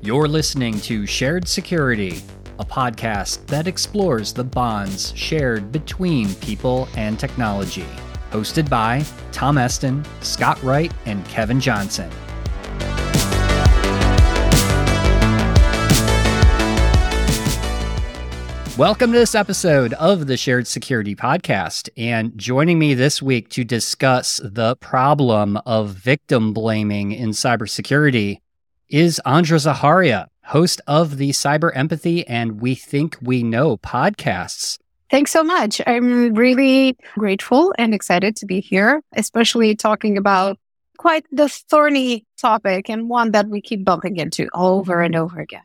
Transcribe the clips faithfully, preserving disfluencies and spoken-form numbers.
You're listening to Shared Security, a podcast that explores the bonds shared between people and technology. Hosted by Tom Eston, Scott Wright, and Kevin Johnson. Welcome to this episode of the Shared Security Podcast. And joining me this week to discuss the problem of victim blaming in cybersecurity is Andra Zaharia, host of the Cyber Empathy and We Think We Know podcasts. Thanks so much. I'm really grateful and excited to be here, especially talking about quite the thorny topic and one that we keep bumping into over and over again.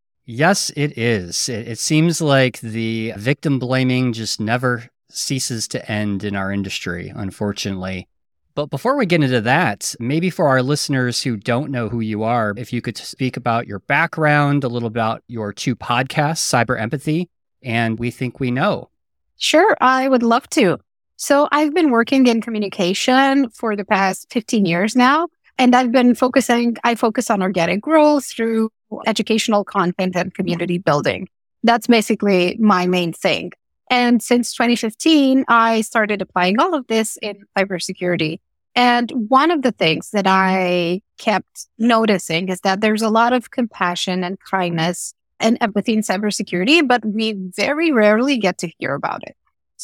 Yes, it is. It, it seems like the victim blaming just never ceases to end in our industry, unfortunately. But before we get into that, maybe for our listeners who don't know who you are, if you could speak about your background, a little about your two podcasts, Cyber Empathy and We Think We Know. Sure, I would love to. So I've been working in communication for the past fifteen years now, and I've been focusing, I focus on organic growth through educational content and community building. That's basically my main thing. And since twenty fifteen, I started applying all of this in cybersecurity. And one of the things that I kept noticing is that there's a lot of compassion and kindness and empathy in cybersecurity, but we very rarely get to hear about it.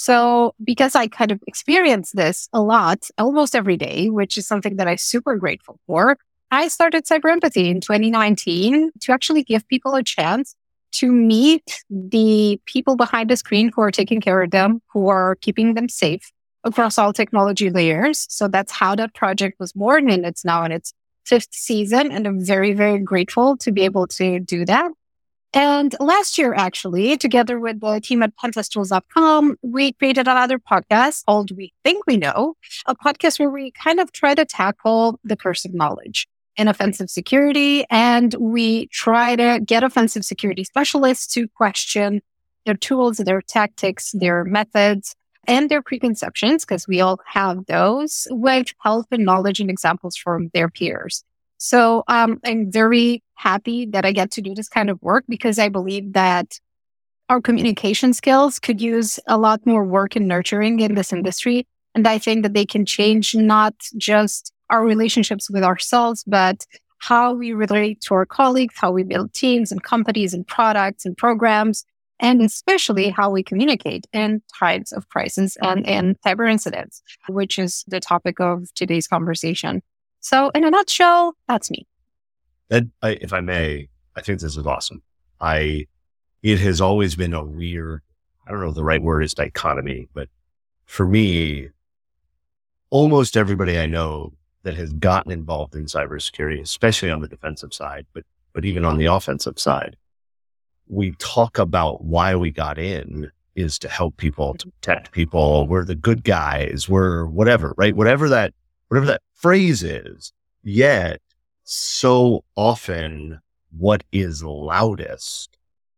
So because I kind of experience this a lot, almost every day, which is something that I'm super grateful for, I started Cyber Empathy in twenty nineteen to actually give people a chance to meet the people behind the screen who are taking care of them, who are keeping them safe across all technology layers. So that's how that project was born, and it's now in its fifth season, and I'm very, very grateful to be able to do that. And last year, actually, together with the team at pentestools dot com, we created another podcast called We Think We Know, a podcast where we kind of try to tackle the curse of knowledge in offensive security. And we try to get offensive security specialists to question their tools, their tactics, their methods, and their preconceptions, because we all have those, with help and knowledge and examples from their peers. So um, I'm very happy that I get to do this kind of work, because I believe that our communication skills could use a lot more work and nurturing in this industry. And I think that they can change not just our relationships with ourselves, but how we relate to our colleagues, how we build teams and companies and products and programs, and especially how we communicate in times of crisis and in cyber incidents, which is the topic of today's conversation. So in a nutshell, that's me. Ed, I, if I may, I think this is awesome. I, it has always been a weird, I don't know if the right word is dichotomy, but for me, almost everybody I know that has gotten involved in cybersecurity, especially on the defensive side, but, but even on the offensive side, we talk about why we got in is to help people, to protect people. We're the good guys. We're whatever, right? Whatever that, whatever that phrase is. Yet so often what is loudest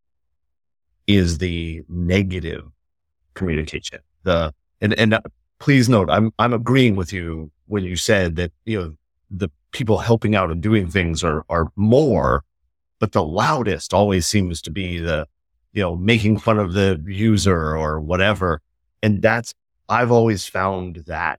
is the negative communication. The, and, and uh, please note, I'm, I'm agreeing with you when you said that, you know, the people helping out and doing things are, are more, but the loudest always seems to be the, you know, making fun of the user or whatever. And that's, I've always found that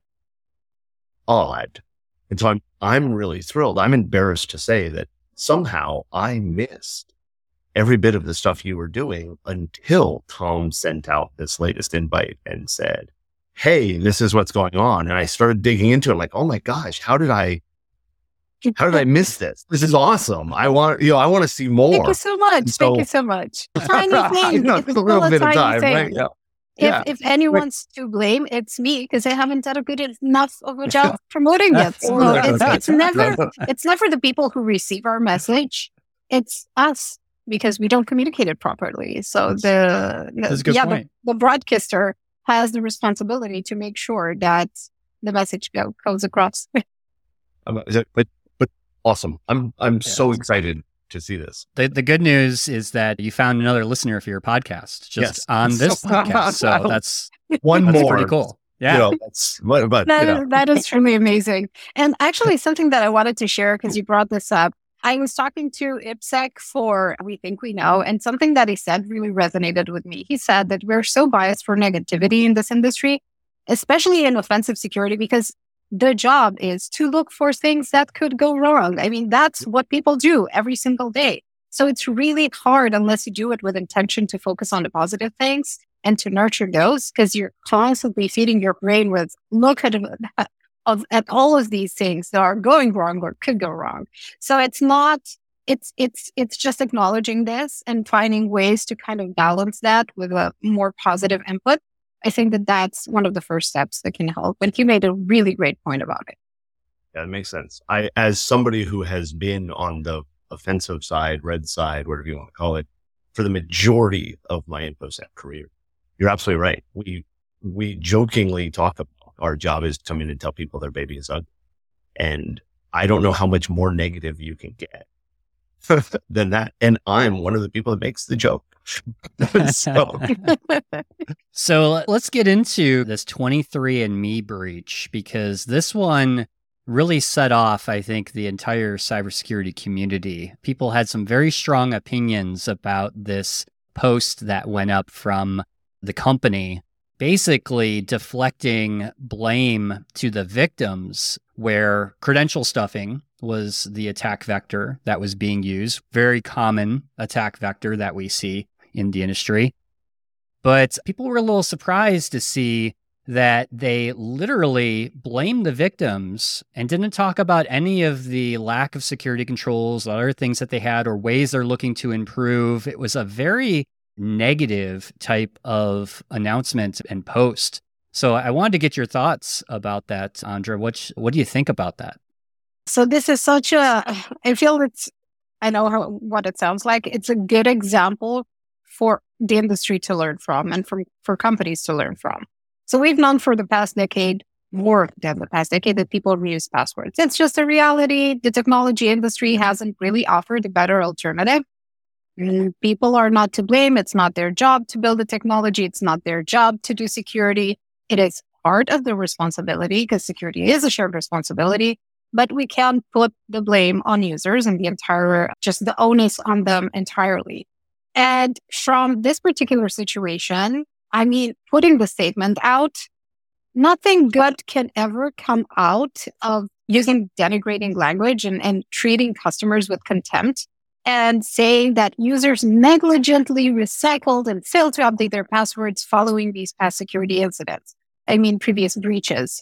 odd. And so I'm, I'm really thrilled. I'm embarrassed to say that somehow I missed every bit of the stuff you were doing until Tom sent out this latest invite and said, hey, this is what's going on. And I started digging into it like, oh my gosh, how did I, how did I miss this? This is awesome. I want, you know, I want to see more. Thank you so much. So, Thank you so much. Tiny thing. know, it's a little a bit of time, thing. Right? Yeah. If, yeah. if anyone's to blame, it's me, because I haven't done a good enough of a job promoting it. So it's, it's never, it's never the people who receive our message. It's us, because we don't communicate it properly. So the, the yeah, the, the broadcaster has the responsibility to make sure that the message go, goes across. um, but but awesome! I'm I'm yeah. so excited to see this. The the good news is that you found another listener for your podcast just yes. on this so, podcast. So that's one that's more. Pretty cool. Yeah, you know, that's, but, but, that, you know. that is truly amazing. And actually, something that I wanted to share, because you brought this up, I was talking to IPSEC for We Think We Know, and something that he said really resonated with me. He said that we're so biased for negativity in this industry, especially in offensive security, because the job is to look for things that could go wrong. I mean, that's what people do every single day. So it's really hard unless you do it with intention to focus on the positive things and to nurture those, because you're constantly feeding your brain with look at of at all of these things that are going wrong or could go wrong. So it's not, it's, it's, it's just acknowledging this and finding ways to kind of balance that with a more positive input. I think that that's one of the first steps that can help. And he made a really great point about it. Yeah, that makes sense. I, as somebody who has been on the offensive side, red side, whatever you want to call it, for the majority of my InfoSec career, you're absolutely right. We, we jokingly talk about our job is to come in and tell people their baby is ugly. And I don't know how much more negative you can get than that. And I'm one of the people that makes the joke. so. so let's get into this twenty-three and me breach, because this one really set off, I think, the entire cybersecurity community. People had some very strong opinions about this post that went up from the company, basically deflecting blame to the victims, where credential stuffing was the attack vector that was being used. Very common attack vector that we see in the industry. But people were a little surprised to see that they literally blamed the victims and didn't talk about any of the lack of security controls, other things that they had, or ways they're looking to improve. It was a very negative type of announcement and post. So I wanted to get your thoughts about that, Andra. What, what do you think about that? So this is such a, I feel it's, I know how, what it sounds like. It's a good example for the industry to learn from and for, for companies to learn from. So we've known for the past decade, more than the past decade, that people reuse passwords. It's just a reality. The technology industry hasn't really offered a better alternative. People are not to blame. It's not their job to build the technology. It's not their job to do security. It is part of the responsibility, because security is a shared responsibility, but we can't put the blame on users and the entire, just the onus on them entirely. And from this particular situation, I mean, putting the statement out, nothing good can ever come out of using denigrating language and, and treating customers with contempt, and saying that users negligently recycled and failed to update their passwords following these past security incidents. I mean, previous breaches.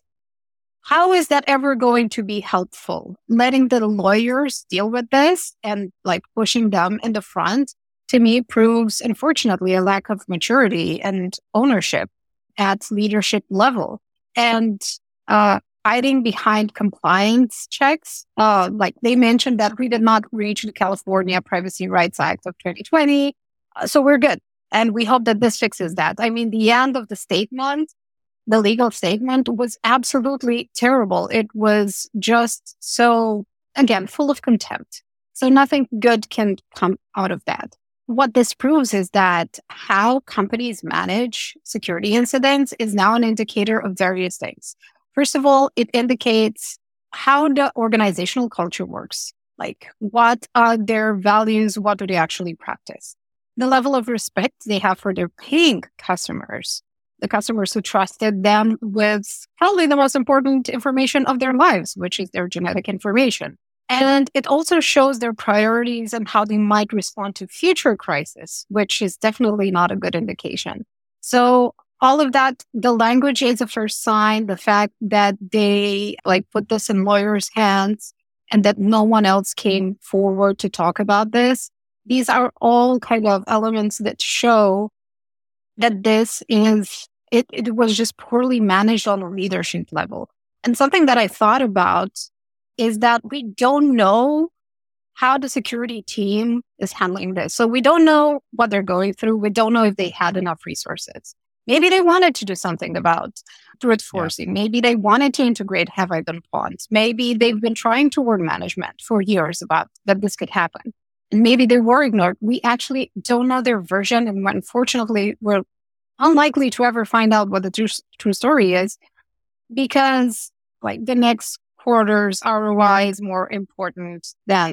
How is that ever going to be helpful? Letting the lawyers deal with this and like pushing them in the front, to me, proves, unfortunately, a lack of maturity and ownership at leadership level. And, uh, hiding behind compliance checks. Uh, like they mentioned that we did not reach the California Privacy Rights Act of twenty twenty. Uh, so we're good. And we hope that this fixes that. I mean, the end of the statement, the legal statement, was absolutely terrible. It was just so, again, full of contempt. So nothing good can come out of that. What this proves is that how companies manage security incidents is now an indicator of various things. First of all, it indicates how the organizational culture works. Like, what are their values? What do they actually practice? The level of respect they have for their paying customers, the customers who trusted them with probably the most important information of their lives, which is their genetic information. And it also shows their priorities and how they might respond to future crises, which is definitely not a good indication. So all of that, the language is a first sign, the fact that they like put this in lawyers' hands and that no one else came forward to talk about this. These are all kind of elements that show that this is, it, it was just poorly managed on a leadership level. And something that I thought about is that we don't know how the security team is handling this. So we don't know what they're going through. We don't know if they had enough resources. Maybe they wanted to do something about brute forcing. Yeah. Maybe they wanted to integrate have I been pawns. Maybe they've been trying to warn management for years about that this could happen. And maybe they were ignored. We actually don't know their version. And unfortunately, we're unlikely to ever find out what the true, true story is, because like the next quarter's R O I is more important than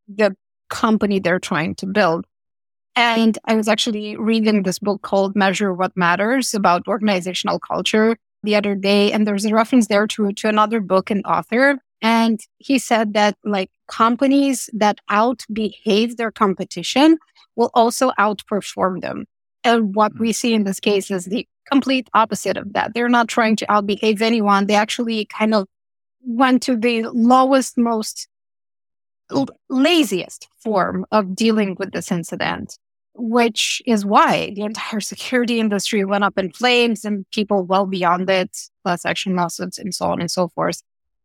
the company they're trying to build. And I was actually reading this book called Measure What Matters about organizational culture the other day. And there's a reference there to, to another book and author. And he said that like companies that outbehave their competition will also outperform them. And what we see in this case is the complete opposite of that. They're not trying to outbehave anyone. They actually kind of went to the lowest, most l- laziest form of dealing with this incident, which is why the entire security industry went up in flames and people well beyond it, class action lawsuits and so on and so forth.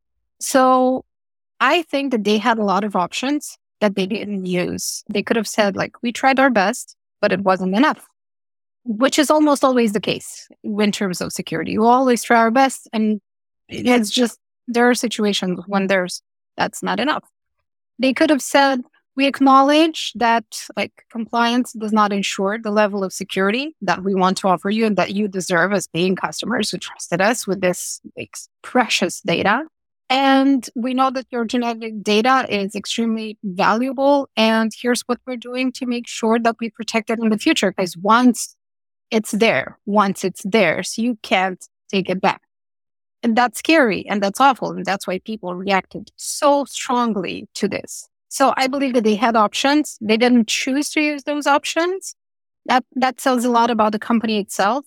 So I think that they had a lot of options that they didn't use. They could have said, like, we tried our best, but it wasn't enough, which is almost always the case in terms of security. We always try our best, and it's just, there are situations when there's, that's not enough. They could have said, we acknowledge that like compliance does not ensure the level of security that we want to offer you and that you deserve as paying customers who trusted us with this like, precious data. And we know that your genetic data is extremely valuable. And here's what we're doing to make sure that we protect it in the future. Because once it's there, once it's theirs, you can't take it back. And that's scary and that's awful. And that's why people reacted so strongly to this. So I believe that they had options. They didn't choose to use those options. That that tells a lot about the company itself.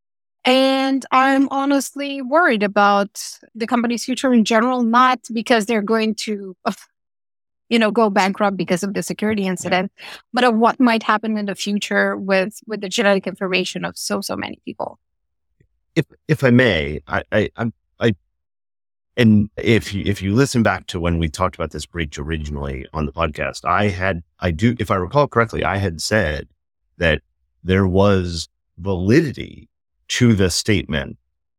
And I'm honestly worried about the company's future in general, not because they're going to, you know, go bankrupt because of the security incident, but of what might happen in the future with, with the genetic information of so, so many people. If if I may, I I I'm, I and if you if you listen back to when we talked about this breach originally on the podcast, I had I do if I recall correctly, I had said that there was validity to the statement,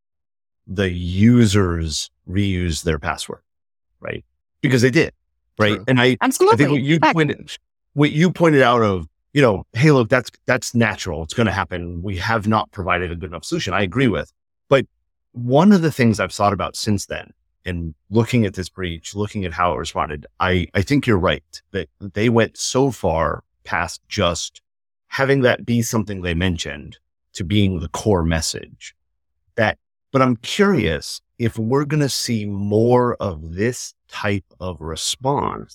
the users reuse their password, right? Because they did, right? True. And I, Absolutely. I think what you pointed, what you pointed out of, you know, hey, look, that's that's natural. It's going to happen. We have not provided a good enough solution. I agree with, but one of the things I've thought about since then, and looking at this breach, looking at how it responded, I I think you're right that they went so far past just having that be something they mentioned to being the core message. That, but I'm curious if we're going to see more of this type of response,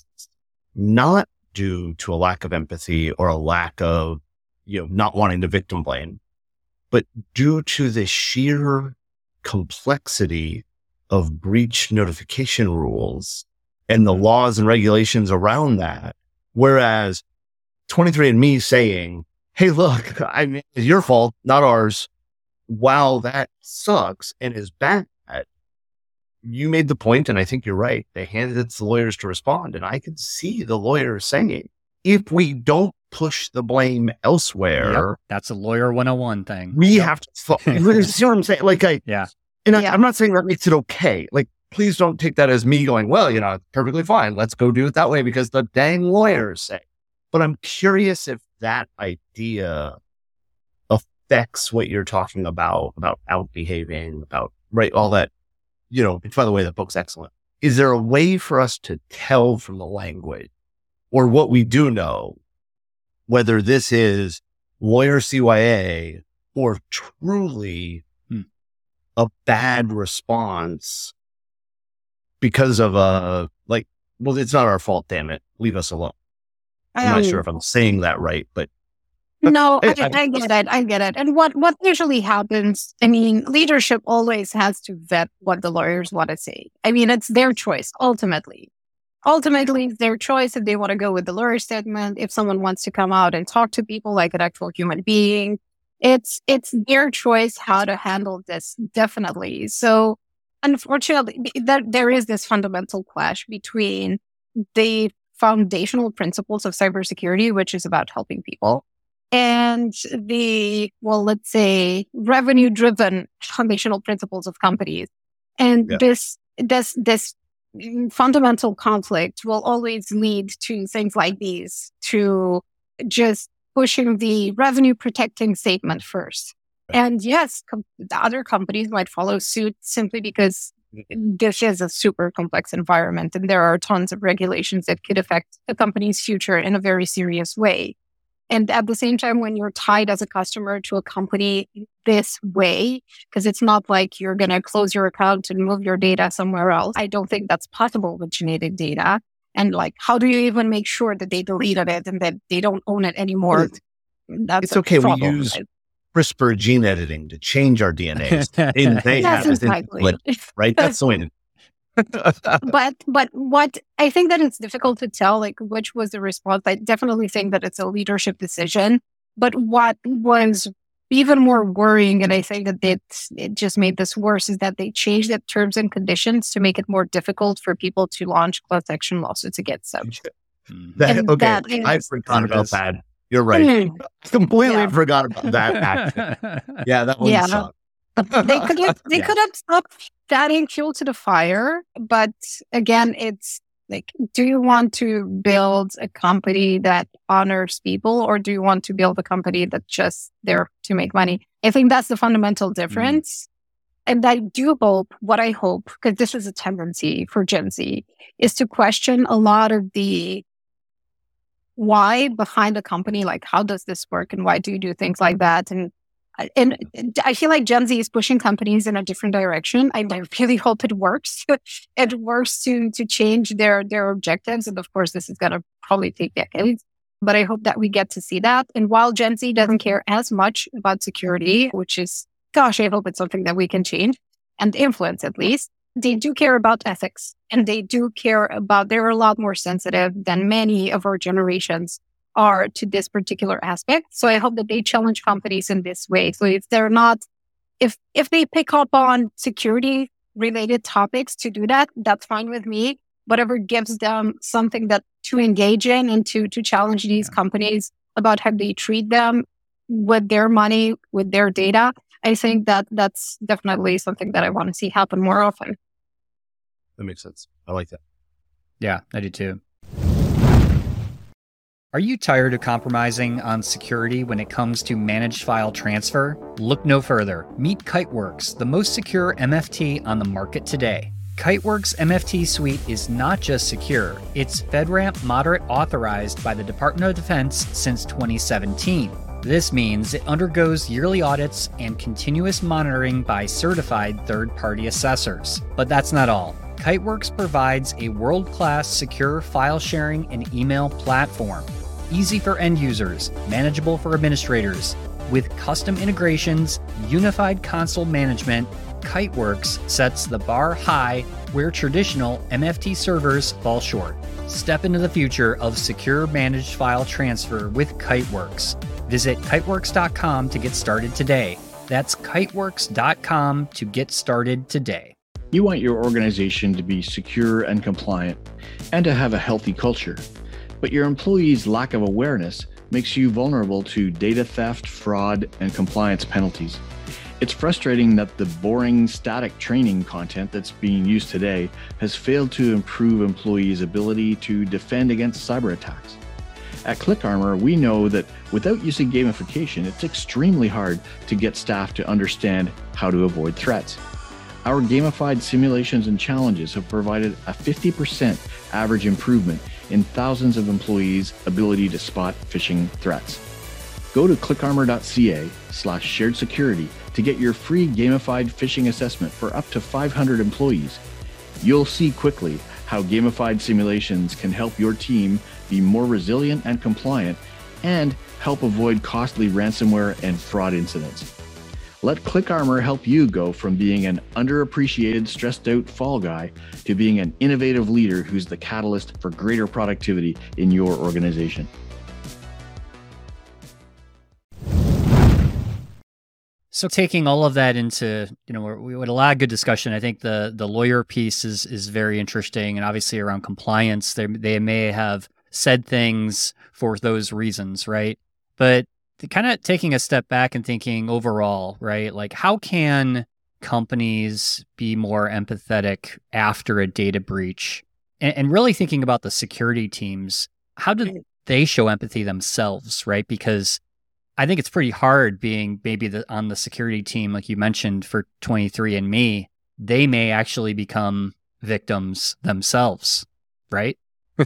not due to a lack of empathy or a lack of, you know, not wanting to victim blame, but due to the sheer complexity of breach notification rules and the laws and regulations around that. Whereas twenty-three and me saying, hey, look, I mean, it's your fault, not ours. While that sucks and is bad, you made the point, and I think you're right. They handed it to the lawyers to respond. And I could see the lawyers saying, if we don't push the blame elsewhere, Yep. That's a lawyer one oh one thing. we Yep. have to, fo- you see what I'm saying? Like, I, Yeah. and I, Yeah. I'm not saying that makes it okay. Like, please don't take that as me going, well, you know, it's perfectly fine. Let's go do it that way because the dang lawyers say. But I'm curious if that idea affects what you're talking about, about out behaving, about, right, all that, you know, by the way, that book's excellent. Is there a way for us to tell from the language or what we do know, whether this is lawyer C Y A or truly Hmm. a bad response because of a, like, well, it's not our fault, damn it. Leave us alone. I'm not Um, sure if I'm saying that right, but No, I, I- I- I get it. I get it. And what, what usually happens, I mean, leadership always has to vet what the lawyers want to say. I mean, it's their choice, ultimately. Ultimately, it's their choice if they want to go with the lawyer statement, if someone wants to come out and talk to people like an actual human being. It's it's their choice how to handle this, definitely. So, unfortunately, there, there is this fundamental clash between the foundational principles of cybersecurity, which is about helping people, and the, well, let's say, revenue-driven foundational principles of companies. And Yeah. this, this, this fundamental conflict will always lead to things like these, to just pushing the revenue-protecting statement first. Right. And yes, com- the other companies might follow suit simply because this is a super complex environment and there are tons of regulations that could affect a company's future in a very serious way. And at the same time, when you're tied as a customer to a company this way, because it's not like you're going to close your account and move your data somewhere else. I don't think that's possible with genetic data. And like, how do you even make sure that they deleted it and that they don't own it anymore? That's it's okay. We problem, use right? CRISPR gene editing to change our D N As. And they Yes, have it in exactly. split, right? That's the way. but but what I think that it's difficult to tell, like which was the response. I definitely think that it's a leadership decision. But what was even more worrying, and I think that it, it just made this worse, is that they changed the terms and conditions to make it more difficult for people to launch class action lawsuits against them. That, And okay, that is- I forgot about Yes. that. You're right. Mm. Completely Yeah. forgot about that action. Yeah, that one Yeah. sucked. They could have they Yeah. could have stopped adding fuel to the fire, but again, it's like, do you want to build a company that honors people, or do you want to build a company that's just there to make money? I think that's the fundamental difference. And I do hope, what I hope, because this is a tendency for Gen Z, is to question a lot of the why behind a company, like how does this work and why do you do things like that? And and I feel like Gen Z is pushing companies in a different direction. I really hope it works. It works to to change their their objectives. And of course, this is going to probably take decades. But I hope that we get to see that. And while Gen Z doesn't care as much about security, which is, gosh, I hope it's something that we can change and influence at least, they do care about ethics. And they do care about, they're a lot more sensitive than many of our generations are to this particular aspect. So I hope that they challenge companies in this way. So if they're not, if if they pick up on security related topics to do that, that's fine with me. Whatever gives them something that to engage in and to to challenge these Yeah. companies about how they treat them with their money, with their data. I think that that's definitely something that I want to see happen more often. That makes sense. I like that. Yeah, I do too. Are you tired of compromising on security when it comes to managed file transfer? Look no further. Meet Kiteworks, the most secure M F T on the market today. Kiteworks M F T Suite is not just secure, it's FedRAMP Moderate authorized by the Department of Defense since twenty seventeen. This means it undergoes yearly audits and continuous monitoring by certified third-party assessors. But that's not all. Kiteworks provides a world-class secure file sharing and email platform. Easy for end users, manageable for administrators. With custom integrations, unified console management, Kiteworks sets the bar high where traditional M F T servers fall short. Step into the future of secure managed file transfer with Kiteworks. Visit kiteworks dot com to get started today. That's kiteworks dot com to get started today. You want your organization to be secure and compliant and to have a healthy culture, but your employees' lack of awareness makes you vulnerable to data theft, fraud, and compliance penalties. It's frustrating that the boring static training content that's being used today has failed to improve employees' ability to defend against cyber attacks. At ClickArmor, we know that without using gamification, it's extremely hard to get staff to understand how to avoid threats. Our gamified simulations and challenges have provided a fifty percent average improvement in thousands of employees' ability to spot phishing threats. Go to clickarmor.ca slash shared security to get your free gamified phishing assessment for up to five hundred employees. You'll see quickly how gamified simulations can help your team be more resilient and compliant and help avoid costly ransomware and fraud incidents. Let ClickArmor help you go from being an underappreciated, stressed out fall guy to being an innovative leader who's the catalyst for greater productivity in your organization. So taking all of that into, you know, we had a lot of good discussion. I think the the lawyer piece is is very interesting, and obviously around compliance, they they may have said things for those reasons, right? But kind of taking a step back and thinking overall, right? Like, how can companies be more empathetic after a data breach? And, and really thinking about the security teams, how do they show empathy themselves, right? Because I think it's pretty hard being maybe the, on the security team, like you mentioned, for twenty-three and me, they may actually become victims themselves, right?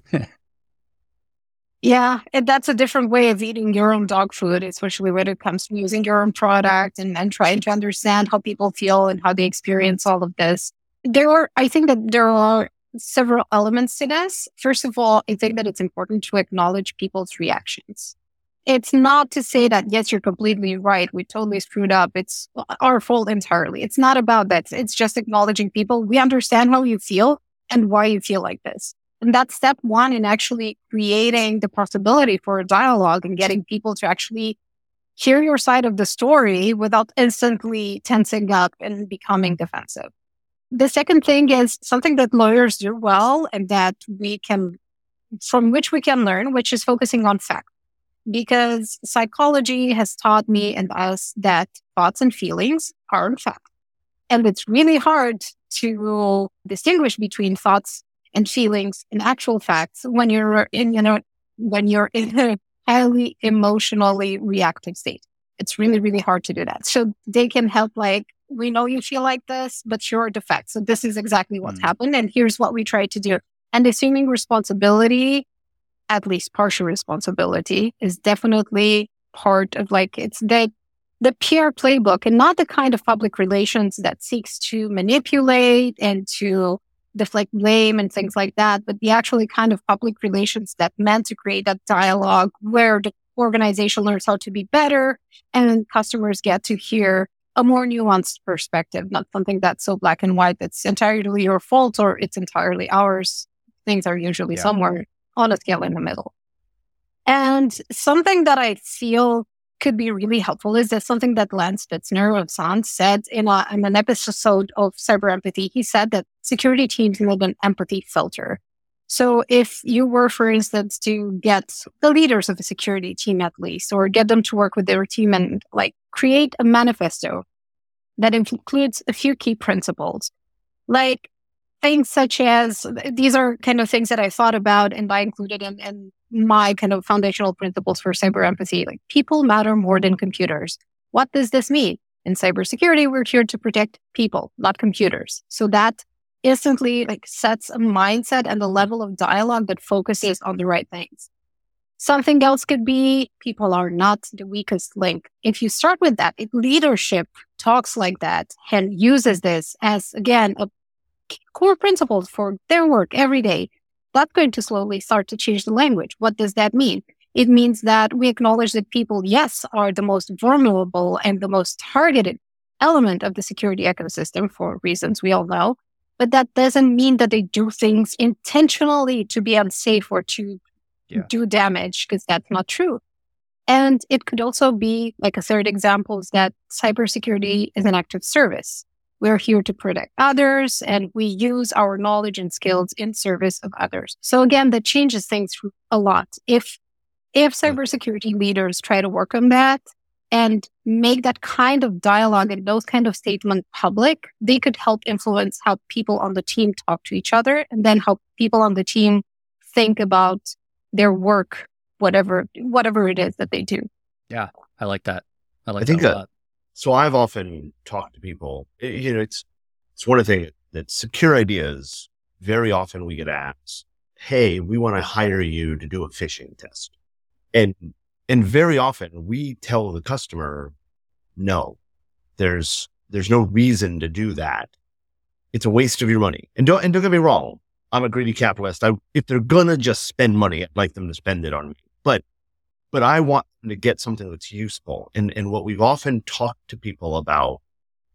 Yeah, and that's a different way of eating your own dog food, especially when it comes to using your own product and, and trying to understand how people feel and how they experience all of this. There are, I think that there are several elements to this. First of all, I think that it's important to acknowledge people's reactions. It's not to say that, yes, you're completely right. We totally screwed up. It's our fault entirely. It's not about that. It's just acknowledging people. We understand how you feel and why you feel like this. And that's step one in actually creating the possibility for a dialogue and getting people to actually hear your side of the story without instantly tensing up and becoming defensive. The second thing is something that lawyers do well and that we can, from which we can learn, which is focusing on facts. Because psychology has taught me and us that thoughts and feelings are in fact. And it's really hard to distinguish between thoughts and feelings and actual facts when you're in, you know, when you're in a highly emotionally reactive state. It's really, really hard to do that. So they can help, like, we know you feel like this, but you're the fact. So this is exactly what's mm. happened. And here's what we try to do. And assuming responsibility, at least partial responsibility, is definitely part of, like, it's the, the P R playbook, and not the kind of public relations that seeks to manipulate and to deflect blame and things like that, but the actually kind of public relations that meant to create that dialogue where the organization learns how to be better and customers get to hear a more nuanced perspective, not something that's so black and white that's entirely your fault or it's entirely ours. Things are usually yeah. somewhere on a scale in the middle. And something that I feel could be really helpful is that something that Lance Spitzner of Sans said in, a, in an episode of Cyber Empathy. He said that security teams need an empathy filter. So if you were, for instance, to get the leaders of a security team at least, or get them to work with their team and like create a manifesto that includes a few key principles, like things such as, these are kind of things that I thought about and I included in, in my kind of foundational principles for cyber empathy, like people matter more than computers. What does this mean? In cybersecurity, we're here to protect people, not computers. So that instantly like sets a mindset and a level of dialogue that focuses on the right things. Something else could be people are not the weakest link. If you start with that, if leadership talks like that and uses this as, again, a core principle for their work every day, that's going to slowly start to change the language. What does that mean? It means that we acknowledge that people, yes, are the most vulnerable and the most targeted element of the security ecosystem for reasons we all know. But that doesn't mean that they do things intentionally to be unsafe or to yeah. do damage, because that's not true. And it could also be, like a third example, is that cybersecurity is an active service. We're here to protect others, and we use our knowledge and skills in service of others. So again, that changes things a lot. If if cybersecurity leaders try to work on that and make that kind of dialogue and those kind of statements public, they could help influence how people on the team talk to each other, and then how people on the team think about their work, whatever whatever it is that they do. Yeah, I like that. I like I think that a lot. Uh, So I've often talked to people, you know, it's, it's one of the things that secure ideas, very often we get asked, hey, we want to hire you to do a phishing test. And, and very often we tell the customer, no, there's, there's no reason to do that. It's a waste of your money. And don't, and don't get me wrong. I'm a greedy capitalist. I, if they're going to just spend money, I'd like them to spend it on me. But But I want them to get something that's useful. And, and what we've often talked to people about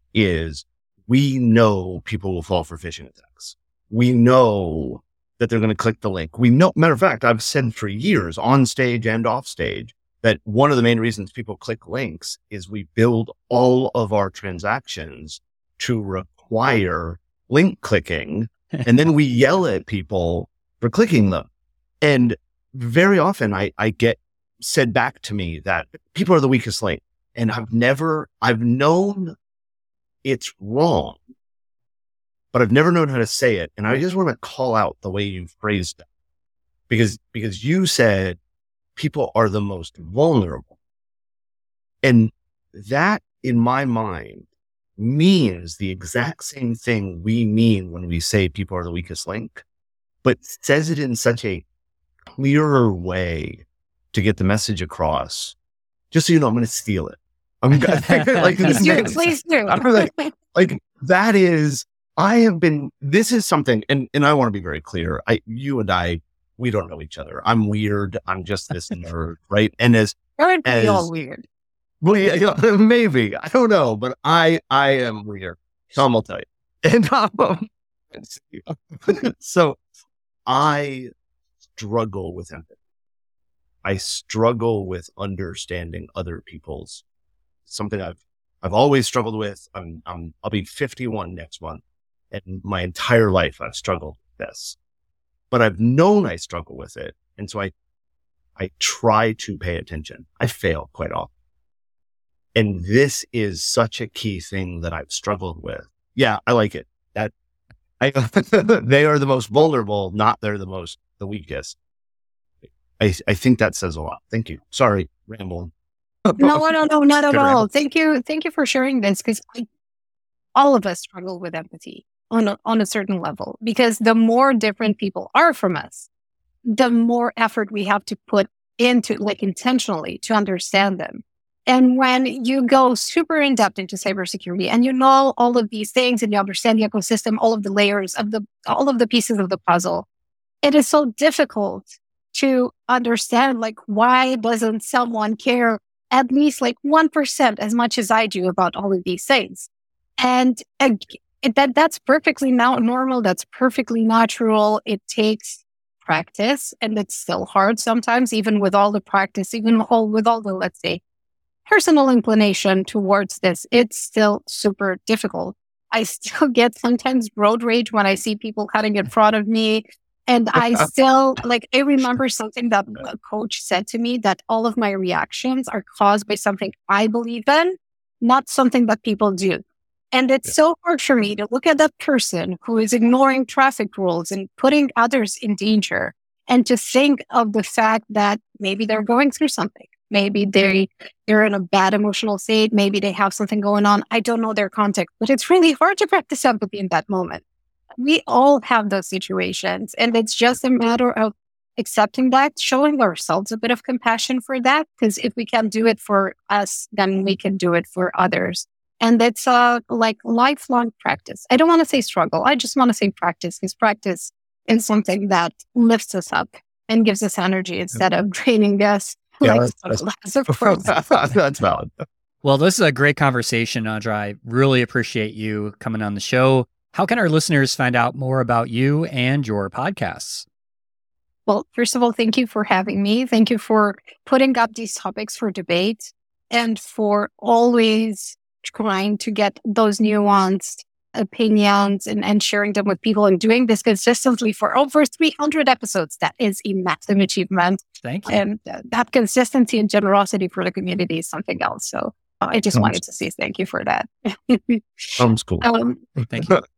is we know people will fall for phishing attacks. We know that they're going to click the link. We know, matter of fact, I've said for years on stage and off stage that one of the main reasons people click links is we build all of our transactions to require link clicking. And then we yell at people for clicking them. And very often I, I get said back to me that people are the weakest link. And I've never, I've known it's wrong, but I've never known how to say it. And I just want to call out the way you phrased it, because, because you said people are the most vulnerable. And that in my mind means the exact same thing we mean when we say people are the weakest link, but says it in such a clearer way to get the message across. Just so you know, I'm going to steal it. I'm like, please do, please do. I'm like, like that is, I have been, this is something, and, and I want to be very clear. I, you and I, we don't know each other. I'm weird. I'm just this nerd, right? And as, Aren't we as, all weird? Well, yeah, maybe. I don't know, but I, I am weird. Tom will tell you. And um, so I struggle with empathy. I struggle with understanding other people's, something I've, I've always struggled with. I'm, I'm, I'll be fifty-one next month, and my entire life I've struggled with this, but I've known I struggle with it. And so I, I try to pay attention. I fail quite often. And this is such a key thing that I've struggled with. Yeah, I like it. That I, they are the most vulnerable, not they're the most, the weakest. I, I think that says a lot. Thank you. Sorry, rambling. No, no, no, not at all. Thank you. Thank you for sharing this, because all of us struggle with empathy on a, on a certain level, because the more different people are from us, the more effort we have to put into, like, intentionally to understand them. And when you go super in depth into cybersecurity and you know all of these things and you understand the ecosystem, all of the layers of the, all of the pieces of the puzzle, it is so difficult to understand, like, why doesn't someone care at least like one percent as much as I do about all of these things? And uh, it, that that's perfectly now normal. That's perfectly natural. It takes practice, and it's still hard sometimes, even with all the practice, even all, with all the, let's say, personal inclination towards this, it's still super difficult. I still get sometimes road rage when I see people cutting in front of me. And I still, like, I remember something that a coach said to me, that all of my reactions are caused by something I believe in, not something that people do. And it's yeah. so hard for me to look at that person who is ignoring traffic rules and putting others in danger, and to think of the fact that maybe they're going through something. Maybe they, they're in a bad emotional state. Maybe they have something going on. I don't know their context, but it's really hard to practice empathy in that moment. We all have those situations, and it's just a matter of accepting that, showing ourselves a bit of compassion for that, because if we can do it for us, then we can do it for others. And it's uh, like lifelong practice. I don't want to say struggle. I just want to say practice, because practice is something that lifts us up and gives us energy instead of draining us. Yeah, like that's, that's, of course. that's valid. Well, this is a great conversation, Andra. I really appreciate you coming on the show. How can our listeners find out more about you and your podcasts? Well, first of all, thank you for having me. Thank you for putting up these topics for debate, and for always trying to get those nuanced opinions and, and sharing them with people, and doing this consistently for over three hundred episodes. That is a massive achievement. Thank you. And uh, that consistency and generosity for the community is something else. So uh, I just Sounds wanted to say thank you for that. Sounds cool. Um, thank you.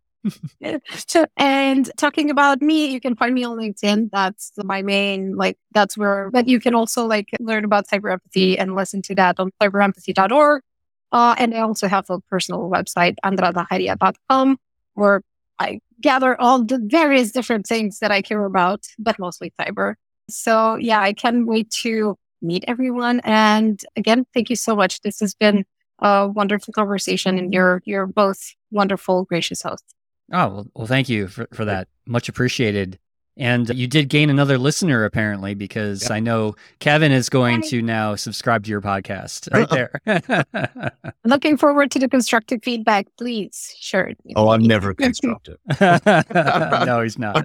So, and talking about me, you can find me on LinkedIn. That's my main, like, that's where, but you can also, like, learn about cyber empathy and listen to that on cyber empathy dot org. Uh, and I also have a personal website, andra zaharia dot com, where I gather all the various different things that I care about, but mostly cyber. So yeah, I can't wait to meet everyone. And again, thank you so much. This has been a wonderful conversation, and you're, you're both wonderful, gracious hosts. Oh, well, well thank you for, for that. Much appreciated. And you did gain another listener, apparently, because yep. I know Kevin is going to now subscribe to your podcast right there. Looking forward to the constructive feedback. Please share it. Oh, I'm never constructive. No, he's not.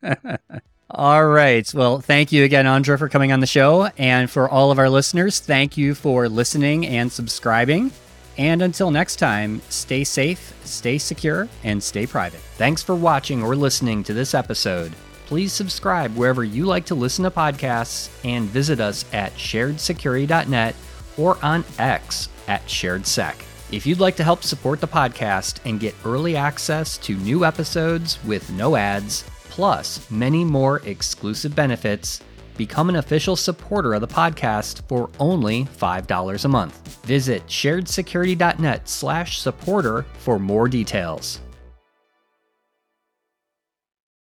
All right. Well, thank you again, Andra, for coming on the show. And for all of our listeners, thank you for listening and subscribing. And until next time, stay safe, stay secure, and stay private. Thanks for watching or listening to this episode. Please subscribe wherever you like to listen to podcasts, and visit us at shared security dot net or on X at sharedsec. If you'd like to help support the podcast and get early access to new episodes with no ads, plus many more exclusive benefits, become an official supporter of the podcast for only five dollars a month. Visit shared security dot net slash supporter for more details.